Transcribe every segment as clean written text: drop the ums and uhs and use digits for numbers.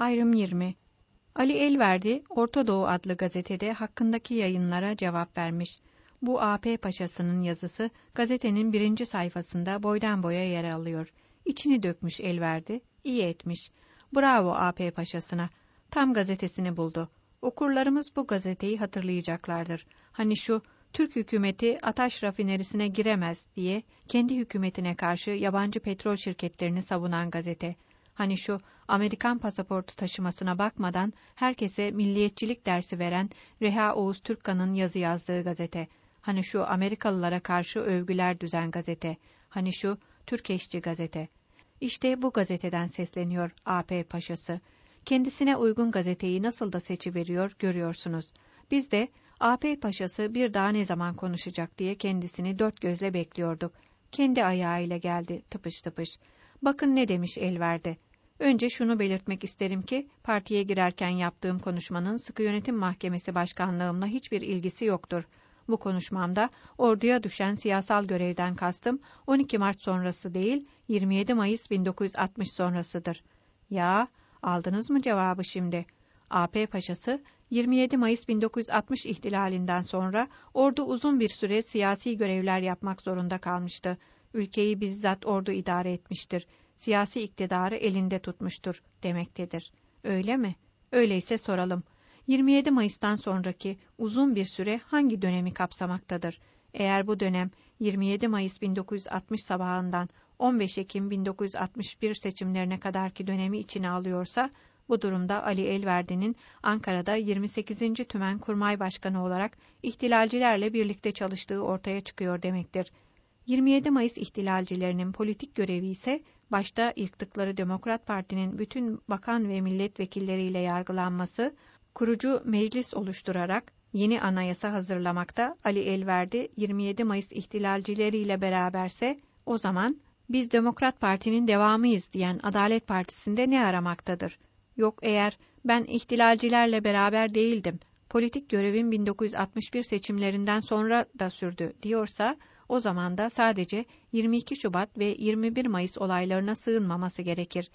Ayrım 20. Ali Elverdi, Orta Doğu adlı gazetede hakkındaki yayınlara cevap vermiş. Bu AP Paşası'nın yazısı gazetenin 1. sayfasında boydan boya yer alıyor. İçini dökmüş Elverdi, iyi etmiş. Bravo AP Paşası'na. Tam gazetesini buldu. Okurlarımız bu gazeteyi hatırlayacaklardır. Hani şu Türk hükümeti Ataş rafinerisine giremez diye kendi hükümetine karşı yabancı petrol şirketlerini savunan gazete. Hani şu Amerikan pasaportu taşımasına bakmadan herkese milliyetçilik dersi veren Reha Oğuz Türkkan'ın yazı yazdığı gazete. Hani şu Amerikalılara karşı övgüler düzen gazete. Hani şu Türkeşçi gazete. İşte bu gazeteden sesleniyor AP Paşası. Kendisine uygun gazeteyi nasıl da seçiveriyor görüyorsunuz. Biz de AP Paşası bir daha ne zaman konuşacak diye kendisini dört gözle bekliyorduk. Kendi ayağıyla geldi tıpış tıpış. Bakın ne demiş Elverdi. Önce şunu belirtmek isterim ki partiye girerken yaptığım konuşmanın Sıkı Yönetim Mahkemesi Başkanlığımla hiçbir ilgisi yoktur. Bu konuşmamda orduya düşen siyasal görevden kastım 12 Mart sonrası değil 27 Mayıs 1960 sonrasıdır. Ya aldınız mı cevabı şimdi? AP Paşası 27 Mayıs 1960 ihtilalinden sonra ordu uzun bir süre siyasi görevler yapmak zorunda kalmıştı. Ülkeyi bizzat ordu idare etmiştir. Siyasi iktidarı elinde tutmuştur demektedir. Öyle mi? Öyleyse soralım. 27 Mayıs'tan sonraki uzun bir süre hangi dönemi kapsamaktadır? Eğer bu dönem 27 Mayıs 1960 sabahından 15 Ekim 1961 seçimlerine kadarki dönemi içine alıyorsa, bu durumda Ali Elverdi'nin Ankara'da 28. Tümen Kurmay Başkanı olarak ihtilalcilerle birlikte çalıştığı ortaya çıkıyor demektir. 27 Mayıs ihtilalcilerinin politik görevi ise başta yıktıkları Demokrat Parti'nin bütün bakan ve milletvekilleriyle yargılanması, kurucu meclis oluşturarak yeni anayasa hazırlamakta. Ali Elverdi 27 Mayıs ihtilalcileriyle beraberse o zaman biz Demokrat Parti'nin devamıyız diyen Adalet Partisi'nde ne aramaktadır? Yok eğer ben ihtilalcilerle beraber değildim, politik görevim 1961 seçimlerinden sonra da sürdü diyorsa, o zaman da sadece 22 Şubat ve 21 Mayıs olaylarına sığınmaması gerekir.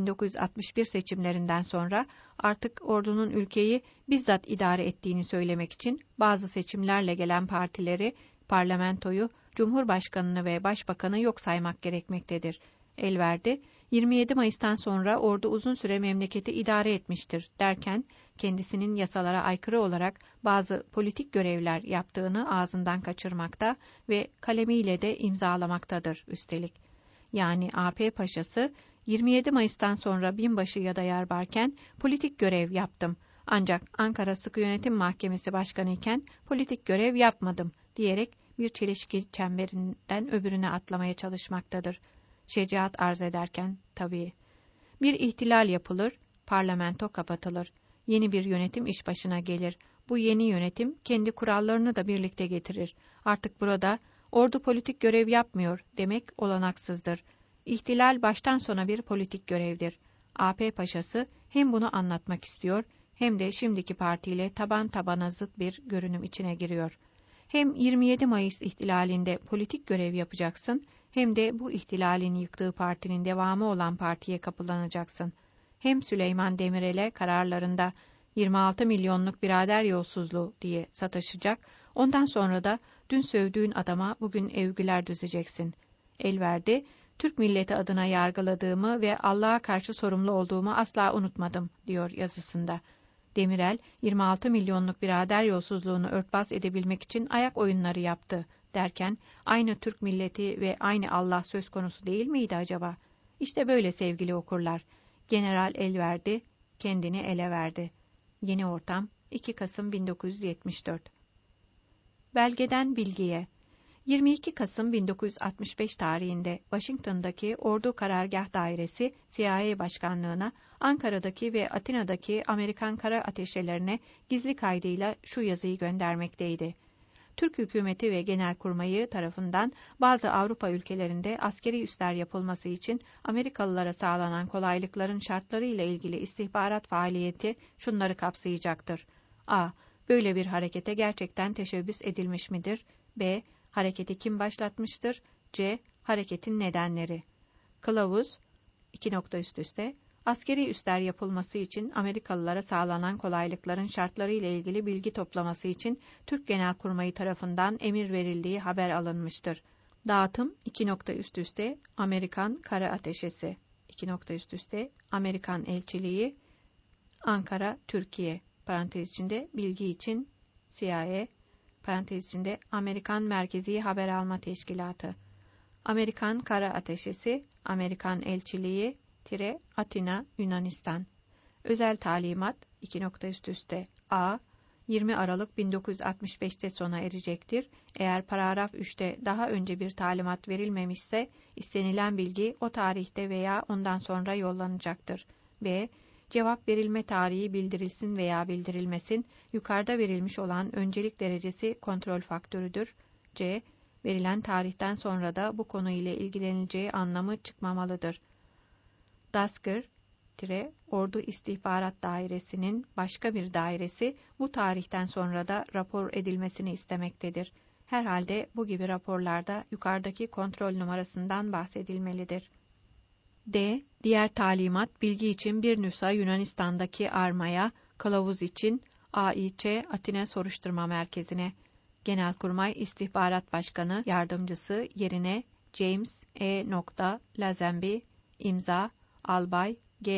1961 seçimlerinden sonra artık ordunun ülkeyi bizzat idare ettiğini söylemek için bazı seçimlerle gelen partileri, parlamentoyu, Cumhurbaşkanını ve Başbakanı yok saymak gerekmektedir. Elverdi, 27 Mayıs'tan sonra ordu uzun süre memleketi idare etmiştir derken, kendisinin yasalara aykırı olarak bazı politik görevler yaptığını ağzından kaçırmakta ve kalemiyle de imzalamaktadır üstelik. Yani AP Paşası, 27 Mayıs'tan sonra binbaşı ya da yarbarken politik görev yaptım. Ancak Ankara Sıkı Yönetim Mahkemesi Başkanı iken politik görev yapmadım diyerek bir çelişki çemberinden öbürüne atlamaya çalışmaktadır. Şecaat arz ederken tabii. Bir ihtilal yapılır, parlamento kapatılır. Yeni bir yönetim iş başına gelir. Bu yeni yönetim kendi kurallarını da birlikte getirir. Artık burada ordu politik görev yapmıyor demek olanaksızdır. İhtilal baştan sona bir politik görevdir. AP Paşası hem bunu anlatmak istiyor hem de şimdiki partiyle taban tabana zıt bir görünüm içine giriyor. Hem 27 Mayıs ihtilalinde politik görev yapacaksın, hem de bu ihtilalin yıktığı partinin devamı olan partiye kapılanacaksın. Hem Süleyman Demirel'e kararlarında 26 milyonluk birader yolsuzluğu diye sataşacak, ondan sonra da dün sövdüğün adama bugün övgüler düzeceksin. Elverdi, Türk milleti adına yargıladığımı ve Allah'a karşı sorumlu olduğumu asla unutmadım diyor yazısında. Demirel, 26 milyonluk birader yolsuzluğunu örtbas edebilmek için ayak oyunları yaptı derken, aynı Türk milleti ve aynı Allah söz konusu değil miydi acaba? İşte böyle sevgili okurlar. General Elverdi kendini ele verdi. Yeni Ortam 2 Kasım 1974. Belgeden bilgiye. 22 Kasım 1965 tarihinde Washington'daki Ordu Karargah Dairesi CIA Başkanlığı'na, Ankara'daki ve Atina'daki Amerikan kara ateşelerine gizli kaydıyla şu yazıyı göndermekteydi. Türk hükümeti ve Genelkurmayı tarafından bazı Avrupa ülkelerinde askeri üsler yapılması için Amerikalılara sağlanan kolaylıkların şartları ile ilgili istihbarat faaliyeti şunları kapsayacaktır. A. Böyle bir harekete gerçekten teşebbüs edilmiş midir? B. Hareketi kim başlatmıştır? C. Hareketin nedenleri. Kılavuz 2. Askeri üsler yapılması için Amerikalılara sağlanan kolaylıkların şartları ile ilgili bilgi toplaması için Türk Genelkurmayı tarafından emir verildiği haber alınmıştır. Dağıtım Amerikan Kara Ateşesi Amerikan Elçiliği Ankara, Türkiye parantez içinde bilgi için CIA parantez içinde Amerikan Merkezi Haber Alma Teşkilatı Amerikan Kara Ateşesi Amerikan Elçiliği Atina, Yunanistan. Özel talimat A 20 Aralık 1965'te sona erecektir. Eğer paragraf 3'te daha önce bir talimat verilmemişse istenilen bilgi o tarihte veya ondan sonra yollanacaktır. B. Cevap verilme tarihi bildirilsin veya bildirilmesin. Yukarıda verilmiş olan öncelik derecesi kontrol faktörüdür. C. Verilen tarihten sonra da bu konu ile ilgilenileceği anlamı çıkmamalıdır. DASGR Ordu İstihbarat Dairesi'nin başka bir dairesi bu tarihten sonra da rapor edilmesini istemektedir. Herhalde bu gibi raporlarda yukarıdaki kontrol numarasından bahsedilmelidir. D. Diğer talimat bilgi için bir nüsha Yunanistan'daki armaya, kılavuz için AİÇ Atina Soruşturma Merkezi'ne, Genelkurmay İstihbarat Başkanı Yardımcısı yerine James E. Lazenby, imza Albay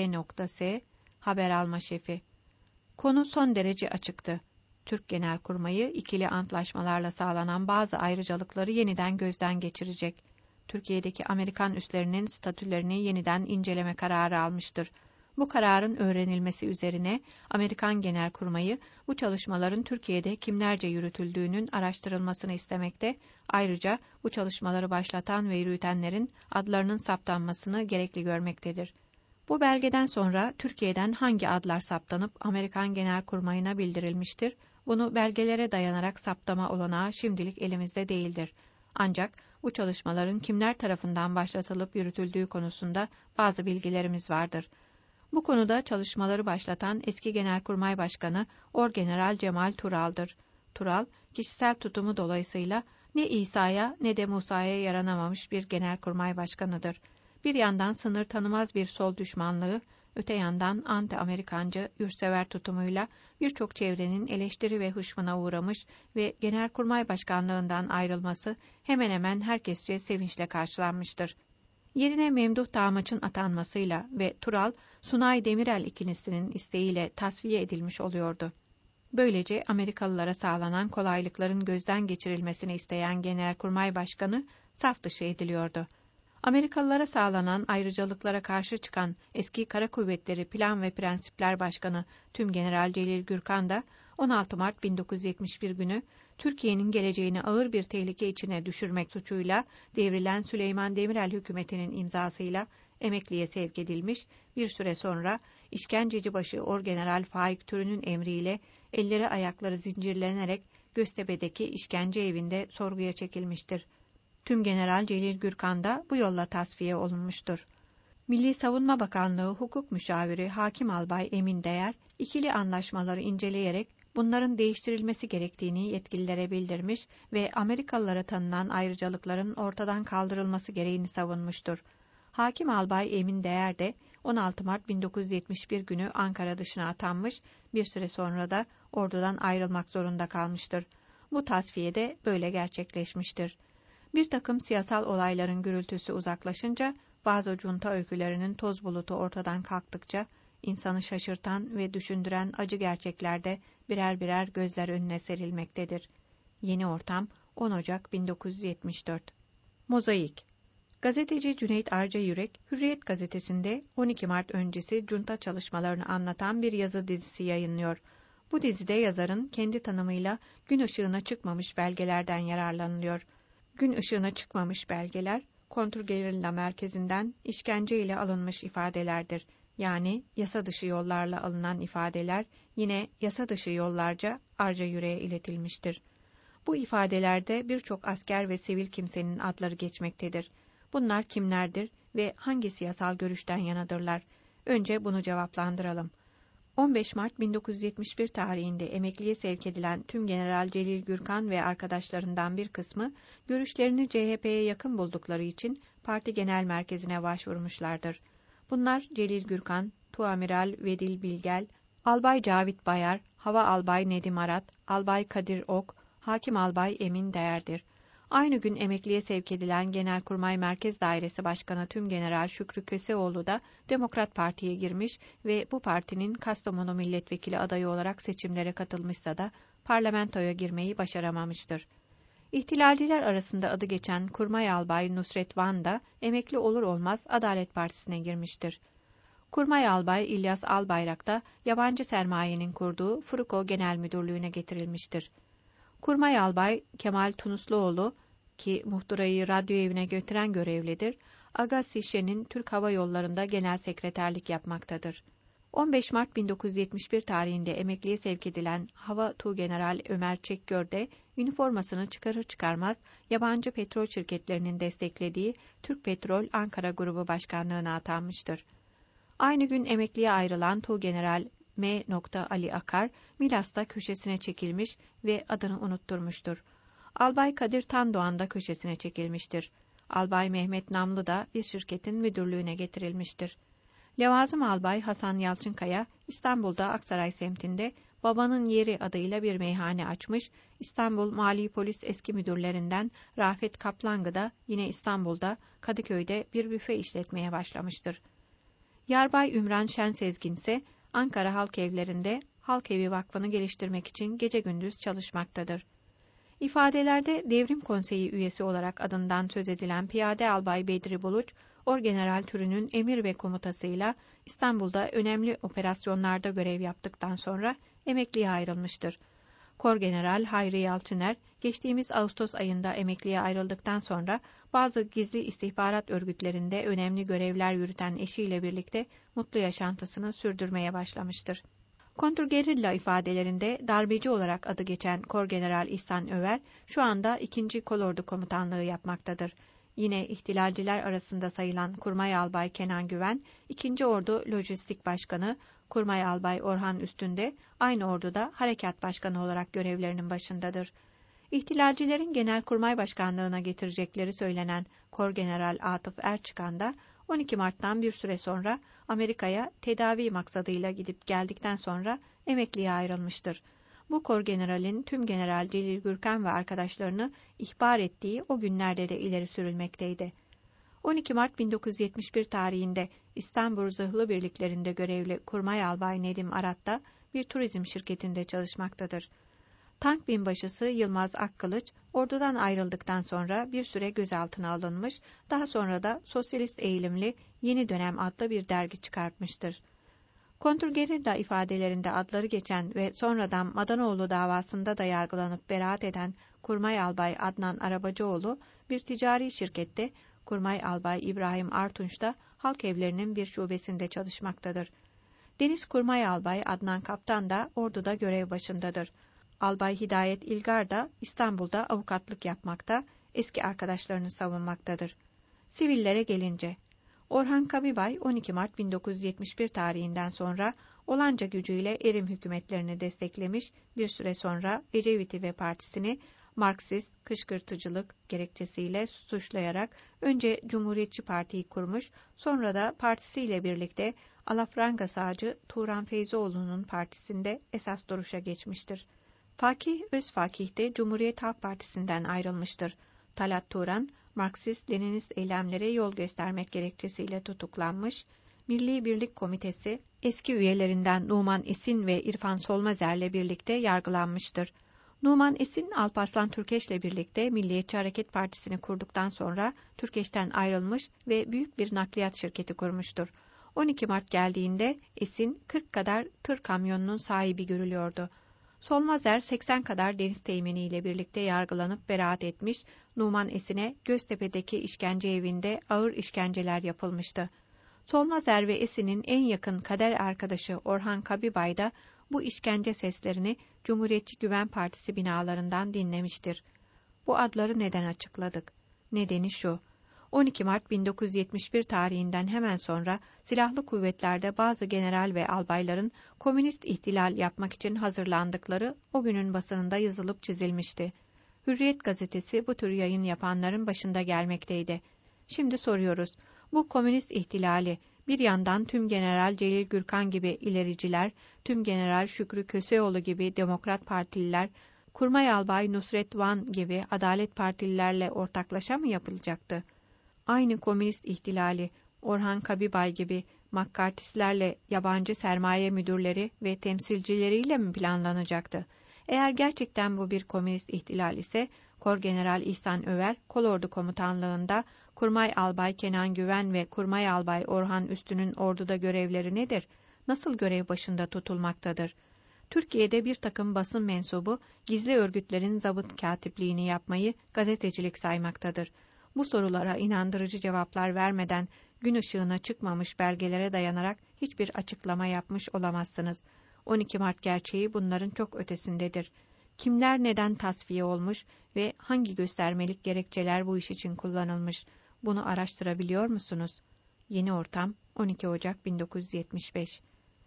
G.S. Haber alma şefi. Konu son derece açıktı. Türk Genelkurmayı ikili antlaşmalarla sağlanan bazı ayrıcalıkları yeniden gözden geçirecek. Türkiye'deki Amerikan üslerinin statülerini yeniden inceleme kararı almıştır. Bu kararın öğrenilmesi üzerine Amerikan Genelkurmayı bu çalışmaların Türkiye'de kimlerce yürütüldüğünün araştırılmasını istemekte, ayrıca bu çalışmaları başlatan ve yürütenlerin adlarının saptanmasını gerekli görmektedir. Bu belgeden sonra Türkiye'den hangi adlar saptanıp Amerikan Genelkurmayı'na bildirilmiştir, bunu belgelere dayanarak saptama olanağı şimdilik elimizde değildir. Ancak bu çalışmaların kimler tarafından başlatılıp yürütüldüğü konusunda bazı bilgilerimiz vardır. Bu konuda çalışmaları başlatan eski Genelkurmay Başkanı Orgeneral Cemal Tural'dır. Tural, kişisel tutumu dolayısıyla ne İsa'ya ne de Musa'ya yaranamamış bir Genelkurmay Başkanıdır. Bir yandan sınır tanımaz bir sol düşmanlığı, öte yandan anti-Amerikancı, yurtsever tutumuyla birçok çevrenin eleştiri ve hışmına uğramış ve Genelkurmay Başkanlığından ayrılması hemen hemen herkesçe sevinçle karşılanmıştır. Yerine Memduh Dağmaç'ın atanmasıyla ve Tural, Sunay Demirel ikilisinin isteğiyle tasfiye edilmiş oluyordu. Böylece Amerikalılara sağlanan kolaylıkların gözden geçirilmesini isteyen Genelkurmay Başkanı saf dışı ediliyordu. Amerikalılara sağlanan ayrıcalıklara karşı çıkan eski Kara Kuvvetleri Plan ve Prensipler Başkanı Tümgeneral Celil Gürkan da 16 Mart 1971 günü Türkiye'nin geleceğini ağır bir tehlike içine düşürmek suçuyla devrilen Süleyman Demirel hükümetinin imzasıyla emekliye sevk edilmiş, bir süre sonra işkencecibaşı Orgeneral Faik Türü'nün emriyle elleri ayakları zincirlenerek Göztepe'deki işkence evinde sorguya çekilmiştir. Tümgeneral Celil Gürkan da bu yolla tasfiye olunmuştur. Milli Savunma Bakanlığı Hukuk Müşaviri Hakim Albay Emin Değer, ikili anlaşmaları inceleyerek bunların değiştirilmesi gerektiğini yetkililere bildirmiş ve Amerikalılara tanınan ayrıcalıkların ortadan kaldırılması gereğini savunmuştur. Hakim Albay Emin Değer de 16 Mart 1971 günü Ankara dışına atanmış, bir süre sonra da ordudan ayrılmak zorunda kalmıştır. Bu tasfiye de böyle gerçekleşmiştir. Bir takım siyasal olayların gürültüsü uzaklaşınca, bazı junta öykülerinin toz bulutu ortadan kalktıkça, insanı şaşırtan ve düşündüren acı gerçekler de birer birer gözler önüne serilmektedir. Yeni Ortam 10 Ocak 1974. Mozaik. Gazeteci Cüneyt Arca Yürek, Hürriyet gazetesinde 12 Mart öncesi junta çalışmalarını anlatan bir yazı dizisi yayınlıyor. Bu dizide yazarın kendi tanımıyla gün ışığına çıkmamış belgelerden yararlanılıyor. Gün ışığına çıkmamış belgeler, kontrgerilla merkezinden işkence ile alınmış ifadelerdir. Yani yasa dışı yollarla alınan ifadeler yine yasa dışı yollarca Arca Yürek'e iletilmiştir. Bu ifadelerde birçok asker ve sivil kimsenin adları geçmektedir. Bunlar kimlerdir ve hangi siyasal görüşten yanadırlar? Önce bunu cevaplandıralım. 15 Mart 1971 tarihinde emekliye sevk edilen Tümgeneral Celil Gürkan ve arkadaşlarından bir kısmı görüşlerini CHP'ye yakın buldukları için parti genel merkezine başvurmuşlardır. Bunlar Celil Gürkan, Tuamiral Vedil Bilgel, Albay Cavit Bayar, Hava Albay Nedim Arat, Albay Kadir Ok, Hakim Albay Emin Değer'dir. Aynı gün emekliye sevk edilen Genelkurmay Merkez Dairesi Başkanı Tümgeneral Şükrü Köseoğlu da Demokrat Parti'ye girmiş ve bu partinin Kastamonu milletvekili adayı olarak seçimlere katılmışsa da parlamentoya girmeyi başaramamıştır. İhtilalciler arasında adı geçen Kurmay Albay Nusret Van da emekli olur olmaz Adalet Partisi'ne girmiştir. Kurmay Albay İlyas Albayrak da yabancı sermayenin kurduğu Fruko Genel Müdürlüğü'ne getirilmiştir. Kurmay Albay Kemal Tunusluoğlu ki muhtırayı radyo evine götüren görevlidir, Aga Sişe'nin Türk Hava Yolları'nda genel sekreterlik yapmaktadır. 15 Mart 1971 tarihinde emekliye sevk edilen Hava Tuğgeneral Ömer Çekgör de üniformasını çıkarır çıkarmaz yabancı petrol şirketlerinin desteklediği Türk Petrol Ankara Grubu Başkanlığı'na atanmıştır. Aynı gün emekliye ayrılan Tuğgeneral M. Ali Akar, Milas'ta köşesine çekilmiş ve adını unutturmuştur. Albay Kadir Tandoğan da köşesine çekilmiştir. Albay Mehmet Namlı da bir şirketin müdürlüğüne getirilmiştir. Levazım Albay Hasan Yalçınkaya, İstanbul'da Aksaray semtinde Babanın Yeri adıyla bir meyhane açmış, İstanbul Mali Polis eski müdürlerinden Rafet Kaplangı da yine İstanbul'da Kadıköy'de bir büfe işletmeye başlamıştır. Yarbay Ümran Şensezgin ise Ankara Halk Evlerinde Halk Evi Vakfı'nı geliştirmek için gece gündüz çalışmaktadır. İfadelerde Devrim Konseyi üyesi olarak adından söz edilen Piyade Albay Bedri Buluç, Orgeneral Türü'nün emir ve komutasıyla İstanbul'da önemli operasyonlarda görev yaptıktan sonra emekliye ayrılmıştır. Korgeneral Hayri Yalçıner, geçtiğimiz Ağustos ayında emekliye ayrıldıktan sonra bazı gizli istihbarat örgütlerinde önemli görevler yürüten eşiyle birlikte mutlu yaşantısını sürdürmeye başlamıştır. Kontrgerilla ifadelerinde darbeci olarak adı geçen Korgeneral İhsan Över, şu anda 2. Kolordu Komutanlığı yapmaktadır. Yine ihtilalciler arasında sayılan Kurmay Albay Kenan Güven, 2. Ordu Lojistik Başkanı, Kurmay Albay Orhan Üstün de aynı orduda Harekat Başkanı olarak görevlerinin başındadır. İhtilalcilerin Genelkurmay Başkanlığına getirecekleri söylenen Korgeneral Atıf Erçıkan da 12 Mart'tan bir süre sonra Amerika'ya tedavi maksadıyla gidip geldikten sonra emekliye ayrılmıştır. Bu Korgeneral'in Tümgeneral Celil Gürkan ve arkadaşlarını ihbar ettiği o günlerde de ileri sürülmekteydi. 12 Mart 1971 tarihinde İstanbul Zırhlı Birliklerinde görevli Kurmay Albay Nedim Arat da bir turizm şirketinde çalışmaktadır. Tank binbaşısı Yılmaz Akkılıç, ordudan ayrıldıktan sonra bir süre gözaltına alınmış, daha sonra da sosyalist eğilimli Yeni Dönem adlı bir dergi çıkartmıştır. Kontrgerilla ifadelerinde adları geçen ve sonradan Madanoğlu davasında da yargılanıp beraat eden Kurmay Albay Adnan Arabacıoğlu, bir ticari şirkette Kurmay Albay İbrahim Artunç da Halk Evlerinin bir şubesinde çalışmaktadır. Deniz Kurmay Albay Adnan Kaptan da orduda görev başındadır. Albay Hidayet İlgar da İstanbul'da avukatlık yapmakta, eski arkadaşlarını savunmaktadır. Sivillere gelince, Orhan Kabibay 12 Mart 1971 tarihinden sonra olanca gücüyle Erim hükümetlerini desteklemiş, bir süre sonra Ecevit'i ve partisini Marksist kışkırtıcılık gerekçesiyle suçlayarak önce Cumhuriyetçi Parti'yi kurmuş, sonra da partisiyle birlikte alafranga sağcı Turan Feyzioğlu'nun partisinde esas duruşa geçmiştir. Fakih Özfakih de Cumhuriyet Halk Partisi'nden ayrılmıştır. Talat Turan, Marksist-Leninist eylemlere yol göstermek gerekçesiyle tutuklanmış, Milli Birlik Komitesi eski üyelerinden Numan Esin ve İrfan Solmazer'le birlikte yargılanmıştır. Numan Esin, Alparslan Türkeş'le birlikte Milliyetçi Hareket Partisi'ni kurduktan sonra Türkeş'ten ayrılmış ve büyük bir nakliyat şirketi kurmuştur. 12 Mart geldiğinde Esin 40 kadar tır kamyonunun sahibi görülüyordu. Solmazer 80 kadar deniz teğmeniyle birlikte yargılanıp beraat etmiş, Numan Esin'e Göztepe'deki işkence evinde ağır işkenceler yapılmıştı. Solmazer ve Esin'in en yakın kader arkadaşı Orhan Kabibay da bu işkence seslerini Cumhuriyetçi Güven Partisi binalarından dinlemiştir. Bu adları neden açıkladık? Nedeni şu: 12 Mart 1971 tarihinden hemen sonra silahlı kuvvetlerde bazı general ve albayların komünist ihtilal yapmak için hazırlandıkları o günün basınında yazılıp çizilmişti. Hürriyet gazetesi bu tür yayın yapanların başında gelmekteydi. Şimdi soruyoruz, bu komünist ihtilali Bir yandan Tümgeneral Celil Gürkan gibi ilericiler, Tümgeneral Şükrü Köseoğlu gibi Demokrat Partililer, Kurmay Albay Nusret Van gibi Adalet Partililerle ortaklaşa mı yapılacaktı? Aynı komünist ihtilali Orhan Kabibay gibi McCarthy'slerle yabancı sermaye müdürleri ve temsilcileriyle mi planlanacaktı? Eğer gerçekten bu bir komünist ihtilal ise, Korgeneral İhsan Över, Kolordu Komutanlığında Kurmay Albay Kenan Güven ve Kurmay Albay Orhan Üstün'ün orduda görevleri nedir? Nasıl görev başında tutulmaktadır? Türkiye'de bir takım basın mensubu, gizli örgütlerin zabıt katipliğini yapmayı gazetecilik saymaktadır. Bu sorulara inandırıcı cevaplar vermeden, gün ışığına çıkmamış belgelere dayanarak hiçbir açıklama yapmış olamazsınız. 12 Mart gerçeği bunların çok ötesindedir. Kimler neden tasfiye olmuş ve hangi göstermelik gerekçeler bu iş için kullanılmış? Bunu araştırabiliyor musunuz? Yeni Ortam, 12 Ocak 1975.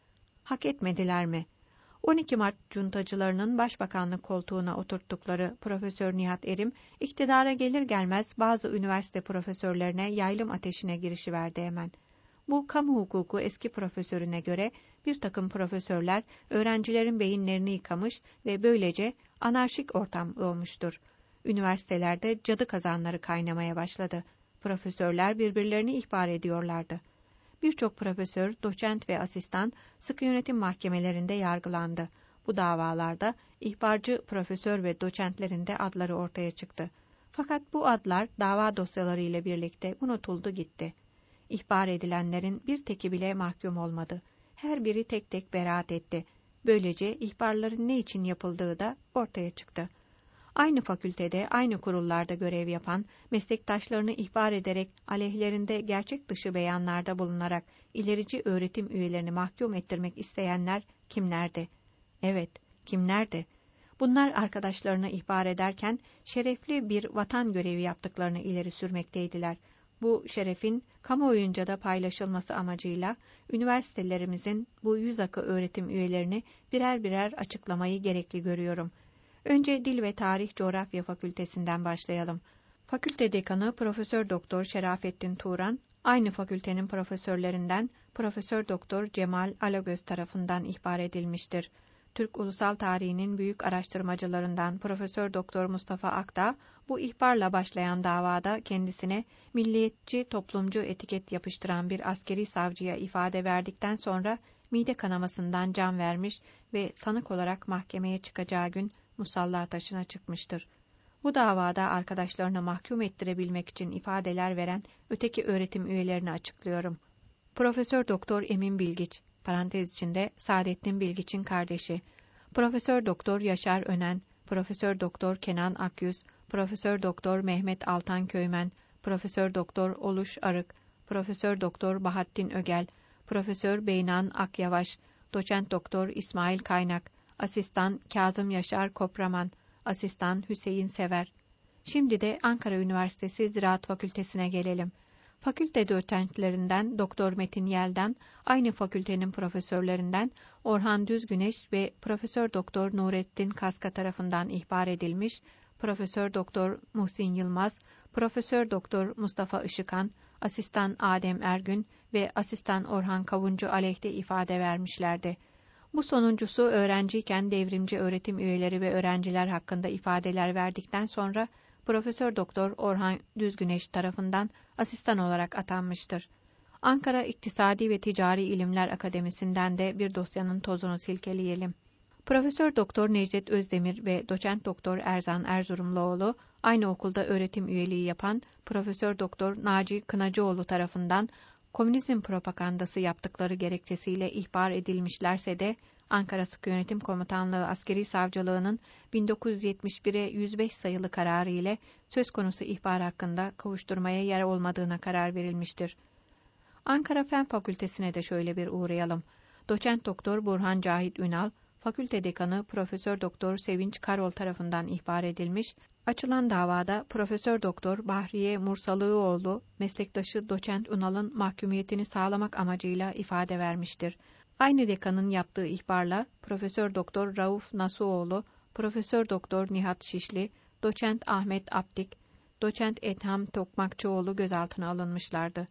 Hak etmediler mi? 12 Mart cuntacılarının başbakanlık koltuğuna oturttukları Profesör Nihat Erim, iktidara gelir gelmez bazı üniversite profesörlerine yaylım ateşine girişiverdi hemen. Bu kamu hukuku eski profesörüne göre bir takım profesörler öğrencilerin beyinlerini yıkamış ve böylece anarşik ortam doğmuştur. Üniversitelerde cadı kazanları kaynamaya başladı. Profesörler birbirlerini ihbar ediyorlardı. Birçok profesör, doçent ve asistan sıkı yönetim mahkemelerinde yargılandı. Bu davalarda ihbarcı profesör ve doçentlerin de adları ortaya çıktı. Fakat bu adlar dava dosyaları ile birlikte unutuldu gitti. İhbar edilenlerin bir teki bile mahkum olmadı. Her biri tek tek beraat etti. Böylece ihbarların ne için yapıldığı da ortaya çıktı. Aynı fakültede, aynı kurullarda görev yapan, meslektaşlarını ihbar ederek, aleyhlerinde gerçek dışı beyanlarda bulunarak ilerici öğretim üyelerini mahkum ettirmek isteyenler kimlerdi? Evet, kimlerdi? Bunlar arkadaşlarını ihbar ederken şerefli bir vatan görevi yaptıklarını ileri sürmekteydiler. Bu şerefin kamuoyunca da paylaşılması amacıyla üniversitelerimizin bu yüzakı öğretim üyelerini birer birer açıklamayı gerekli görüyorum. Önce Dil ve Tarih Coğrafya Fakültesinden başlayalım. Fakülte dekanı Profesör Doktor Şerafettin Turan, aynı fakültenin profesörlerinden Profesör Doktor Cemal Alagöz tarafından ihbar edilmiştir. Türk ulusal tarihinin büyük araştırmacılarından Profesör Doktor Mustafa Akdağ, bu ihbarla başlayan davada kendisine milliyetçi, toplumcu etiket yapıştıran bir askeri savcıya ifade verdikten sonra mide kanamasından can vermiş ve sanık olarak mahkemeye çıkacağı gün musalla taşına çıkmıştır. Bu davada arkadaşlarını mahkum ettirebilmek için ifadeler veren öteki öğretim üyelerini açıklıyorum. Profesör Doktor Emin Bilgiç, parantez içinde Saadettin Bilgiç'in kardeşi, Profesör Doktor Yaşar Önen, Profesör Doktor Kenan Akyüz, Profesör Doktor Mehmet Altan Köymen, Profesör Doktor Oluş Arık, Profesör Doktor Bahattin Ögel, Profesör Beynan Akyavaş, Doçent Doktor İsmail Kaynak, Asistan Kazım Yaşar Kopraman, Asistan Hüseyin Sever. Şimdi de Ankara Üniversitesi Ziraat Fakültesine gelelim. Fakülte doçentlerinden Doktor Metin Yel'den, aynı fakültenin profesörlerinden Orhan Düzgüneş ve Profesör Doktor Nurettin Kaska tarafından ihbar edilmiş, Profesör Doktor Muhsin Yılmaz, Profesör Doktor Mustafa Işıkan, Asistan Adem Ergün ve Asistan Orhan Kavuncu aleyhte ifade vermişlerdi. Bu sonuncusu öğrenciyken devrimci öğretim üyeleri ve öğrenciler hakkında ifadeler verdikten sonra Profesör Doktor Orhan Düzgüneş tarafından asistan olarak atanmıştır. Ankara İktisadi ve Ticari İlimler Akademisi'nden de bir dosyanın tozunu silkeleyelim. Profesör Doktor Necdet Özdemir ve Doçent Doktor Erzan Erzurumluoğlu aynı okulda öğretim üyeliği yapan Profesör Doktor Naci Kınacıoğlu tarafından komünizm propagandası yaptıkları gerekçesiyle ihbar edilmişlerse de Ankara Sıkı Yönetim Komutanlığı Askeri Savcılığı'nın 1971'e 105 sayılı kararı ile söz konusu ihbar hakkında kovuşturmaya yer olmadığına karar verilmiştir. Ankara Fen Fakültesine de şöyle bir uğrayalım. Doçent Doktor Burhan Cahit Ünal, Fakülte Dekanı Profesör Doktor Sevinç Karol tarafından ihbar edilmiş, açılan davada Profesör Doktor Bahriye Mursalıoğlu, meslektaşı Doçent Ünal'ın mahkumiyetini sağlamak amacıyla ifade vermiştir. Aynı dekanın yaptığı ihbarla Profesör Doktor Rauf Nasuoğlu, Profesör Doktor Nihat Şişli, Doçent Ahmet Aptik, Doçent Etham Tokmakçıoğlu gözaltına alınmışlardı.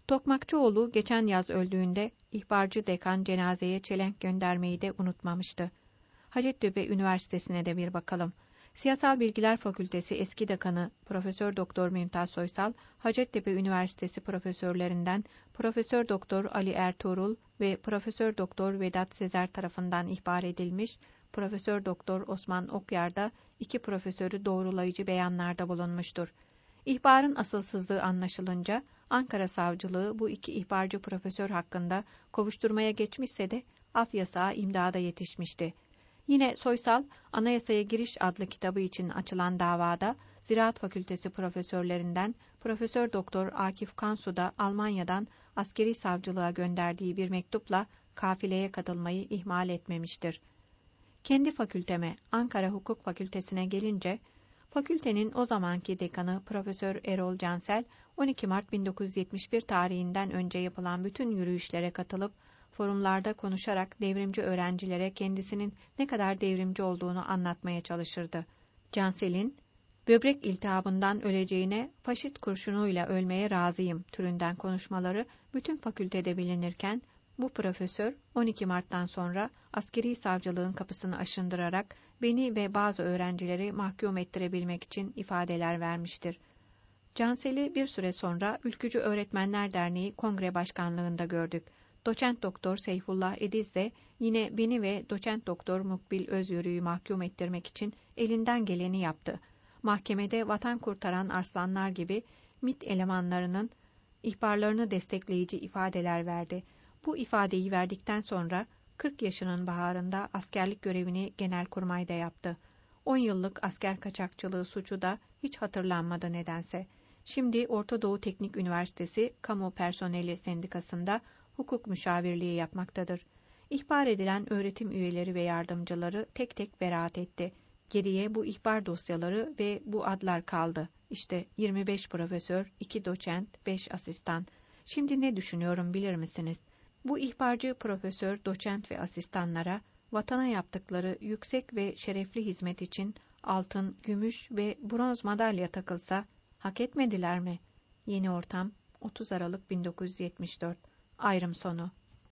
Tokmakçıoğlu geçen yaz öldüğünde ihbarcı dekan cenazeye çelenk göndermeyi de unutmamıştı. Hacettepe Üniversitesi'ne de bir bakalım. Siyasal Bilgiler Fakültesi eski dekanı Profesör Doktor Mümtaz Soysal, Hacettepe Üniversitesi profesörlerinden Profesör Doktor Ali Ertuğrul ve Profesör Doktor Vedat Sezer tarafından ihbar edilmiş, Profesör Doktor Osman Okyar da iki profesörü doğrulayıcı beyanlarda bulunmuştur. İhbarın asılsızlığı anlaşılınca Ankara Savcılığı bu iki ihbarcı profesör hakkında kovuşturmaya geçmişse de af yasağı imdada yetişmişti. Yine Soysal, Anayasaya Giriş adlı kitabı için açılan davada Ziraat Fakültesi profesörlerinden Profesör Doktor Akif Kansu da Almanya'dan askeri savcılığa gönderdiği bir mektupla kafileye katılmayı ihmal etmemiştir. Kendi fakülteme, Ankara Hukuk Fakültesine gelince, fakültenin o zamanki dekanı Profesör Erol Cansel, 12 Mart 1971 tarihinden önce yapılan bütün yürüyüşlere katılıp, forumlarda konuşarak devrimci öğrencilere kendisinin ne kadar devrimci olduğunu anlatmaya çalışırdı. Cansel'in, böbrek iltihabından öleceğine faşist kurşunuyla ölmeye razıyım türünden konuşmaları bütün fakültede bilinirken, bu profesör 12 Mart'tan sonra askeri savcılığın kapısını aşındırarak beni ve bazı öğrencileri mahkum ettirebilmek için ifadeler vermiştir. Cansel'i bir süre sonra Ülkücü Öğretmenler Derneği Kongre Başkanlığı'nda gördük. Doçent Doktor Seyfullah Ediz de yine beni ve Doçent Doktor Mukbil Özyürü'yü mahkum ettirmek için elinden geleni yaptı. Mahkemede vatan kurtaran arslanlar gibi MİT elemanlarının ihbarlarını destekleyici ifadeler verdi. Bu ifadeyi verdikten sonra 40 yaşının baharında askerlik görevini Genelkurmay'da yaptı. 10 yıllık asker kaçakçılığı suçu da hiç hatırlanmadı nedense. Şimdi Orta Doğu Teknik Üniversitesi Kamu Personeli Sendikası'nda hukuk müşavirliği yapmaktadır. İhbar edilen öğretim üyeleri ve yardımcıları tek tek beraat etti. Geriye bu ihbar dosyaları ve bu adlar kaldı. İşte 25 profesör, 2 doçent, 5 asistan. Şimdi ne düşünüyorum bilir misiniz? Bu ihbarcı profesör, doçent ve asistanlara vatana yaptıkları yüksek ve şerefli hizmet için altın, gümüş ve bronz madalya takılsa hak etmediler mi? Yeni Ortam, 30 Aralık 1974. Ayrım sonu.